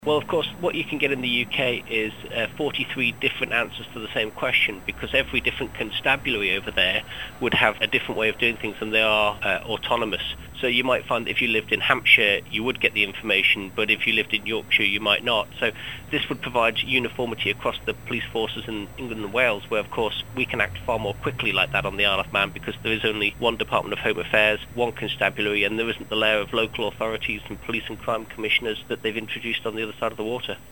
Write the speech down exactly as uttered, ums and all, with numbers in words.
Well, of course, what you can get in the U K is uh, forty-three different answers to the same question, because every different constabulary over there would have a different way of doing things, and they are uh, autonomous. So you might find that if you lived in Hampshire, you would get the information, but if you lived in Yorkshire, you might not. So this would provide uniformity across the police forces in England and Wales, where, of course, we can act far more quickly like that on the Isle of Man, because there is only one Department of Home Affairs, one constabulary, and there isn't the layer of local authorities and police and crime commissioners that they've introduced on the other side of the water.